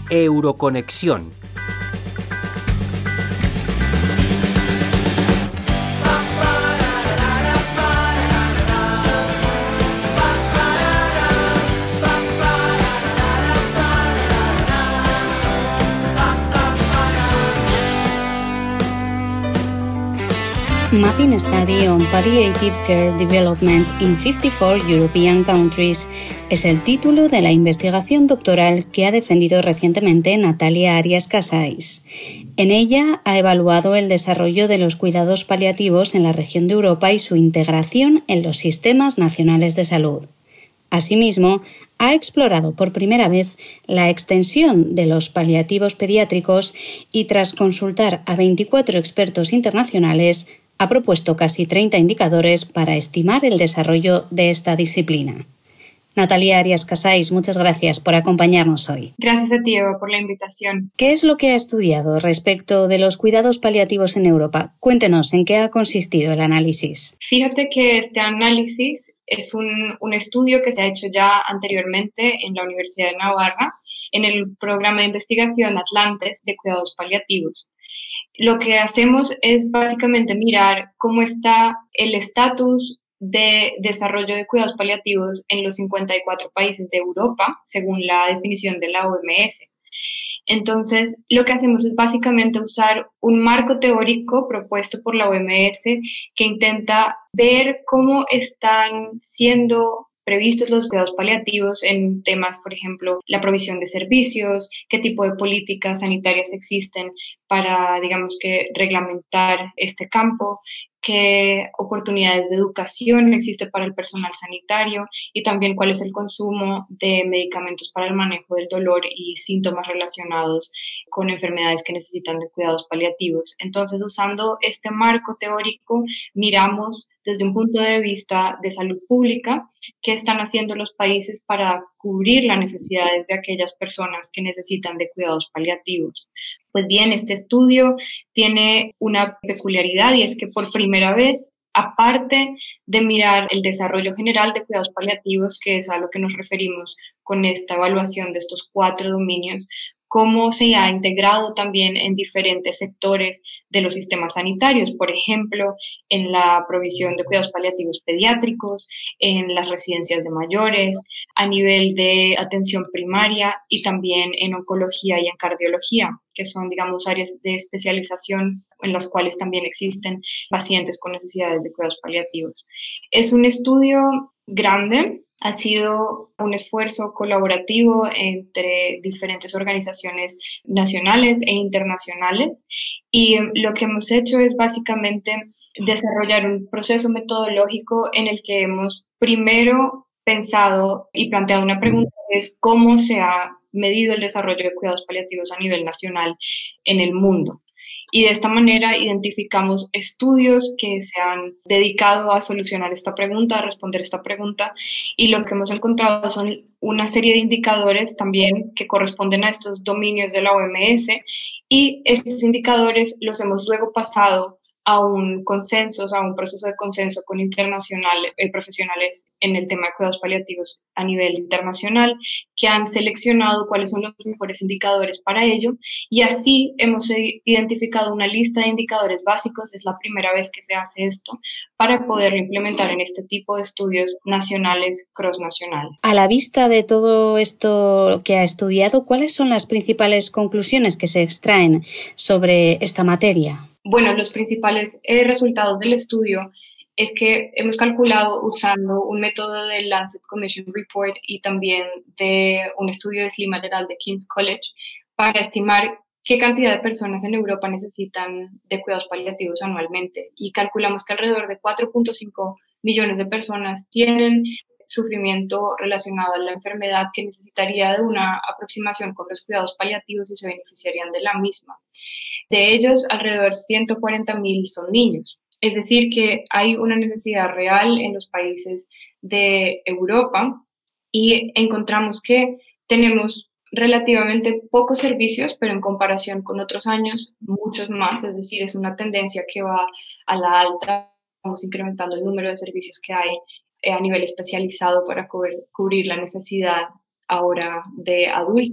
Euroconexión. Mapping Study on Palliative Care Development in 54 European Countries es el título de la investigación doctoral que ha defendido recientemente Natalia Arias Casais. En ella ha evaluado el desarrollo de los cuidados paliativos en la región de Europa y su integración en los sistemas nacionales de salud. Asimismo, ha explorado por primera vez la extensión de los paliativos pediátricos y, tras consultar a 24 expertos internacionales, ha propuesto casi 30 indicadores para estimar el desarrollo de esta disciplina. Natalia Arias Casais, muchas gracias por acompañarnos hoy. Gracias a ti, Eva, por la invitación. ¿Qué es lo que ha estudiado respecto de los cuidados paliativos en Europa? Cuéntenos, ¿en qué ha consistido el análisis? Fíjate que este análisis es un estudio que se ha hecho ya anteriormente en la Universidad de Navarra, en el programa de investigación Atlantes de cuidados paliativos. Lo que hacemos es básicamente mirar cómo está el estatus de desarrollo de cuidados paliativos en los 54 países de Europa, según la definición de la OMS. Entonces, lo que hacemos es básicamente usar un marco teórico propuesto por la OMS que intenta ver cómo están siendo previstos los cuidados paliativos en temas, por ejemplo, la provisión de servicios, qué tipo de políticas sanitarias existen para, digamos que, reglamentar este campo, qué oportunidades de educación existe para el personal sanitario y también cuál es el consumo de medicamentos para el manejo del dolor y síntomas relacionados con enfermedades que necesitan de cuidados paliativos. Entonces, usando este marco teórico, miramos desde un punto de vista de salud pública qué están haciendo los países para cubrir las necesidades de aquellas personas que necesitan de cuidados paliativos. Pues bien, este estudio tiene una peculiaridad y es que por primera vez, aparte de mirar el desarrollo general de cuidados paliativos, que es a lo que nos referimos con esta evaluación de estos 4 dominios, cómo se ha integrado también en diferentes sectores de los sistemas sanitarios, por ejemplo, en la provisión de cuidados paliativos pediátricos, en las residencias de mayores, a nivel de atención primaria y también en oncología y en cardiología, que son, digamos, áreas de especialización en las cuales también existen pacientes con necesidades de cuidados paliativos. Es un estudio grande. Ha sido un esfuerzo colaborativo entre diferentes organizaciones nacionales e internacionales y lo que hemos hecho es básicamente desarrollar un proceso metodológico en el que hemos primero pensado y planteado una pregunta, que es cómo se ha medido el desarrollo de cuidados paliativos a nivel nacional en el mundo. Y de esta manera identificamos estudios que se han dedicado a solucionar esta pregunta, a responder esta pregunta, y lo que hemos encontrado son una serie de indicadores también que corresponden a estos dominios de la OMS, y estos indicadores los hemos luego pasado a un consenso, a un proceso de consenso con profesionales en el tema de cuidados paliativos a nivel internacional, que han seleccionado cuáles son los mejores indicadores para ello, y así hemos identificado una lista de indicadores básicos. Es la primera vez que se hace esto para poderlo implementar en este tipo de estudios nacionales, cross-nacionales. A la vista de todo esto que ha estudiado, ¿cuáles son las principales conclusiones que se extraen sobre esta materia? Bueno, los principales resultados del estudio es que hemos calculado usando un método del Lancet Commission Report y también de un estudio de Slim et al. De King's College para estimar qué cantidad de personas en Europa necesitan de cuidados paliativos anualmente. Y calculamos que alrededor de 4.5 millones de personas tienen sufrimiento relacionado a la enfermedad que necesitaría de una aproximación con los cuidados paliativos y se beneficiarían de la misma. De ellos, alrededor de 140.000 son niños. Es decir, que hay una necesidad real en los países de Europa y encontramos que tenemos relativamente pocos servicios, pero en comparación con otros años, muchos más. Es decir, es una tendencia que va a la alta. Vamos incrementando el número de servicios que hay a nivel especializado para cubrir la necesidad ahora de adultos.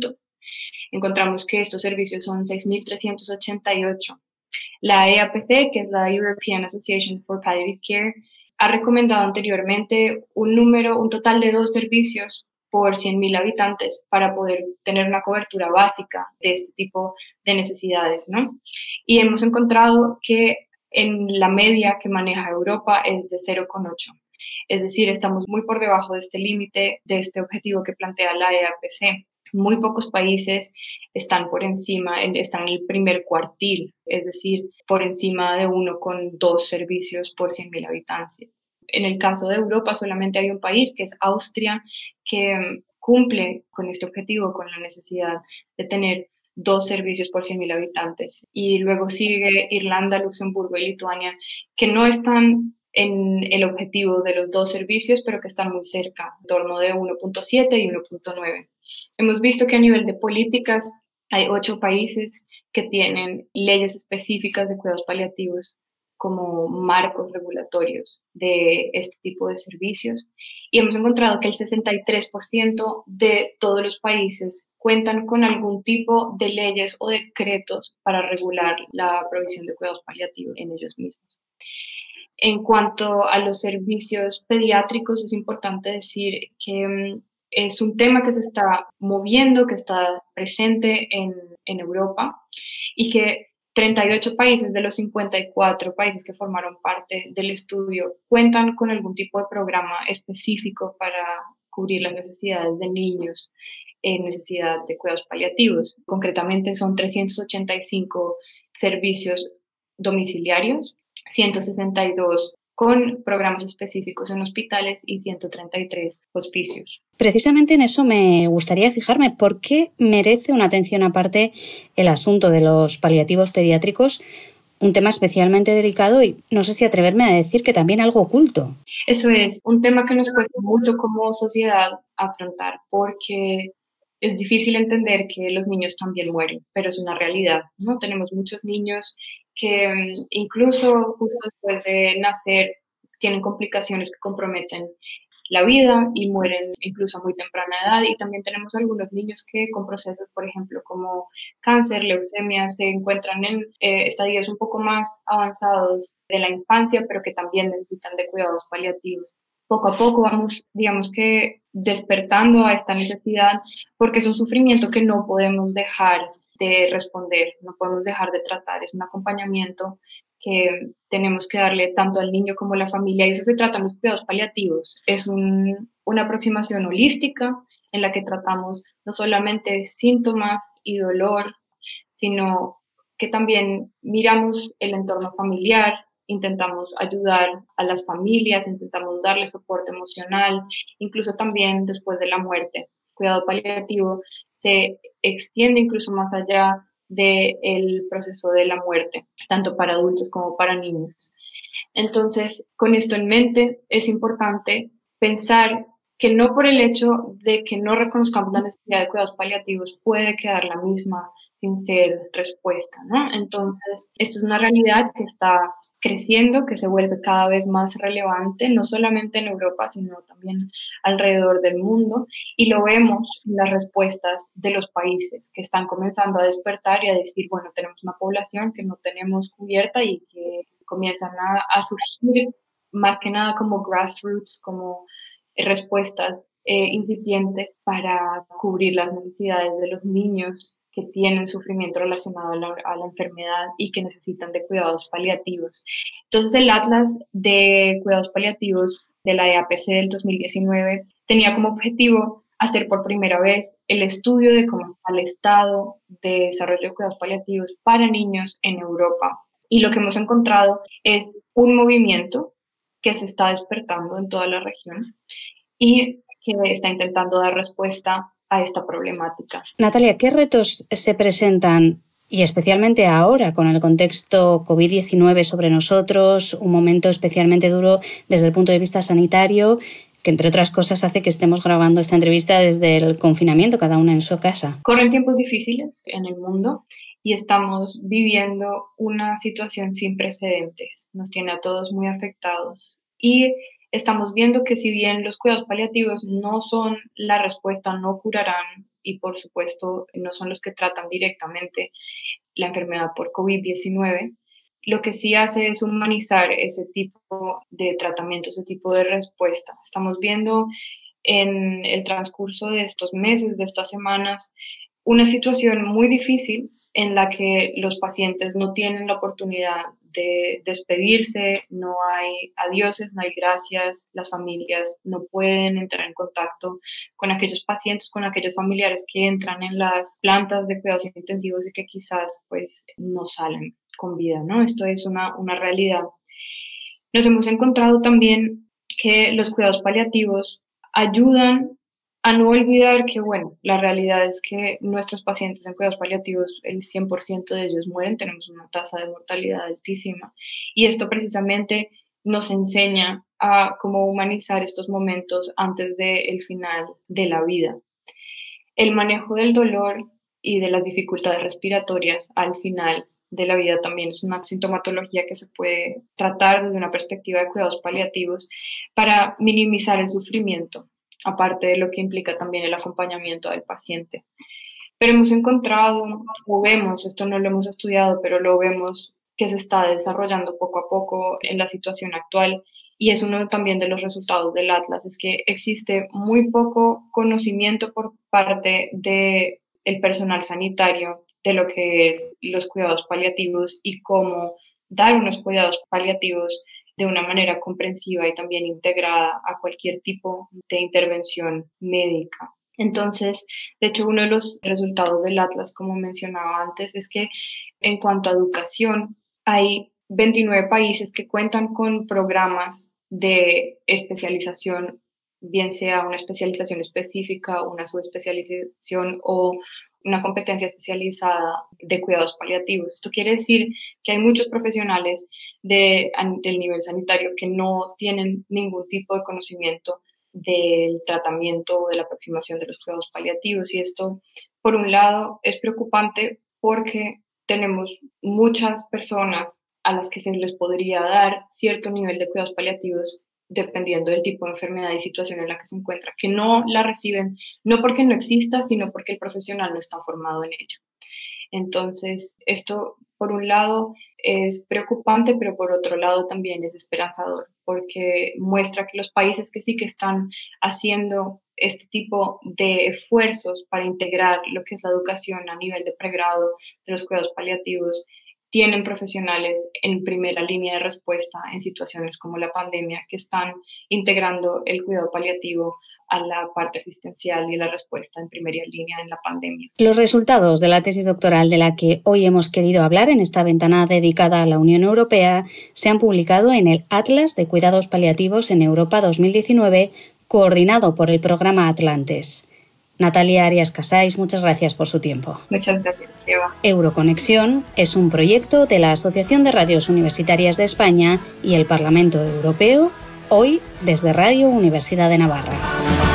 Encontramos que estos servicios son 6.388. La EAPC, que es la European Association for Palliative Care, ha recomendado anteriormente un total de 2 servicios por 100.000 habitantes para poder tener una cobertura básica de este tipo de necesidades, ¿no? Y hemos encontrado que en la media que maneja Europa es de 0,8. Es decir, estamos muy por debajo de este límite, de este objetivo que plantea la EAPC. Muy pocos países están por encima, están en el primer cuartil, es decir, por encima de 1,2 servicios por 100.000 habitantes. En el caso de Europa solamente hay un país, que es Austria, que cumple con este objetivo, con la necesidad de tener 2 servicios por 100.000 habitantes. Y luego sigue Irlanda, Luxemburgo y Lituania, que no están en el objetivo de los 2 servicios, pero que están muy cerca, en torno de 1,7 y 1,9. Hemos visto que a nivel de políticas hay 8 países que tienen leyes específicas de cuidados paliativos como marcos regulatorios de este tipo de servicios, y hemos encontrado que el 63% de todos los países cuentan con algún tipo de leyes o decretos para regular la provisión de cuidados paliativos en ellos mismos. En cuanto a los servicios pediátricos, es importante decir que es un tema que se está moviendo, que está presente en Europa, y que 38 países de los 54 países que formaron parte del estudio cuentan con algún tipo de programa específico para cubrir las necesidades de niños en necesidad de cuidados paliativos. Concretamente son 385 servicios domiciliarios, 162 con programas específicos en hospitales y 133 hospicios. Precisamente en eso me gustaría fijarme. ¿Por qué merece una atención aparte el asunto de los paliativos pediátricos? Un tema especialmente delicado y no sé si atreverme a decir que también algo oculto. Eso es un tema que nos cuesta mucho como sociedad afrontar, porque es difícil entender que los niños también mueren, pero es una realidad, ¿no? Tenemos muchos niños que incluso justo después de nacer tienen complicaciones que comprometen la vida y mueren incluso a muy temprana edad. Y también tenemos algunos niños que con procesos, por ejemplo, como cáncer, leucemia, se encuentran en estadios un poco más avanzados de la infancia, pero que también necesitan de cuidados paliativos. Poco a poco vamos, digamos que, despertando a esta necesidad, porque es un sufrimiento que no podemos dejar de responder, no podemos dejar de tratar, es un acompañamiento que tenemos que darle tanto al niño como a la familia, y eso se trata en los cuidados paliativos. Es una aproximación holística en la que tratamos no solamente síntomas y dolor, sino que también miramos el entorno familiar, intentamos ayudar a las familias, intentamos darle soporte emocional, incluso también después de la muerte. Cuidado paliativo se extiende incluso más allá del proceso de la muerte, tanto para adultos como para niños. Entonces, con esto en mente, es importante pensar que no por el hecho de que no reconozcamos la necesidad de cuidados paliativos puede quedar la misma sin ser respuesta, ¿no? Entonces, esto es una realidad que está creciendo, que se vuelve cada vez más relevante, no solamente en Europa, sino también alrededor del mundo, y lo vemos en las respuestas de los países que están comenzando a despertar y a decir, bueno, tenemos una población que no tenemos cubierta y que comienzan a surgir más que nada como grassroots, como respuestas incipientes para cubrir las necesidades de los niños que tienen sufrimiento relacionado a la enfermedad y que necesitan de cuidados paliativos. Entonces, el Atlas de Cuidados Paliativos de la EAPC del 2019 tenía como objetivo hacer por primera vez el estudio de cómo está el estado de desarrollo de cuidados paliativos para niños en Europa. Y lo que hemos encontrado es un movimiento que se está despertando en toda la región y que está intentando dar respuesta a esta problemática. Natalia, ¿qué retos se presentan, y especialmente ahora con el contexto COVID-19 sobre nosotros, un momento especialmente duro desde el punto de vista sanitario, que entre otras cosas hace que estemos grabando esta entrevista desde el confinamiento, cada una en su casa? Corren tiempos difíciles en el mundo y estamos viviendo una situación sin precedentes. Nos tiene a todos muy afectados y estamos viendo que si bien los cuidados paliativos no son la respuesta, no curarán y por supuesto no son los que tratan directamente la enfermedad por COVID-19. Lo que sí hace es humanizar ese tipo de tratamiento, ese tipo de respuesta. Estamos viendo en el transcurso de estos meses, de estas semanas, una situación muy difícil en la que los pacientes no tienen la oportunidad de despedirse, no hay adioses, no hay gracias, las familias no pueden entrar en contacto con aquellos pacientes, con aquellos familiares que entran en las plantas de cuidados intensivos y que quizás pues no salen con vida, ¿no? Esto es una realidad. Nos hemos encontrado también que los cuidados paliativos ayudan a no olvidar que, bueno, la realidad es que nuestros pacientes en cuidados paliativos, el 100% de ellos mueren, tenemos una tasa de mortalidad altísima. Y esto precisamente nos enseña a cómo humanizar estos momentos antes del final de la vida. El manejo del dolor y de las dificultades respiratorias al final de la vida también es una sintomatología que se puede tratar desde una perspectiva de cuidados paliativos para minimizar el sufrimiento, aparte de lo que implica también el acompañamiento del paciente. Pero hemos encontrado, o vemos, esto no lo hemos estudiado, pero lo vemos que se está desarrollando poco a poco en la situación actual, y es uno también de los resultados del Atlas, es que existe muy poco conocimiento por parte del personal sanitario de lo que es los cuidados paliativos y cómo dar unos cuidados paliativos de una manera comprensiva y también integrada a cualquier tipo de intervención médica. Entonces, de hecho, uno de los resultados del Atlas, como mencionaba antes, es que en cuanto a educación, hay 29 países que cuentan con programas de especialización, bien sea una especialización específica, una subespecialización o una competencia especializada de cuidados paliativos. Esto quiere decir que hay muchos profesionales del nivel sanitario que no tienen ningún tipo de conocimiento del tratamiento o de la aproximación de los cuidados paliativos. Y esto, por un lado, es preocupante porque tenemos muchas personas a las que se les podría dar cierto nivel de cuidados paliativos dependiendo del tipo de enfermedad y situación en la que se encuentra, que no la reciben, no porque no exista, sino porque el profesional no está formado en ello. Entonces, esto, por un lado, es preocupante, pero por otro lado también es esperanzador, porque muestra que los países que sí que están haciendo este tipo de esfuerzos para integrar lo que es la educación a nivel de pregrado de los cuidados paliativos, tienen profesionales en primera línea de respuesta en situaciones como la pandemia que están integrando el cuidado paliativo a la parte asistencial y la respuesta en primera línea en la pandemia. Los resultados de la tesis doctoral de la que hoy hemos querido hablar en esta ventana dedicada a la Unión Europea se han publicado en el Atlas de Cuidados Paliativos en Europa 2019, coordinado por el programa Atlantes. Natalia Arias Casais, muchas gracias por su tiempo. Muchas gracias, Eva. Euroconexión es un proyecto de la Asociación de Radios Universitarias de España y el Parlamento Europeo, hoy desde Radio Universidad de Navarra.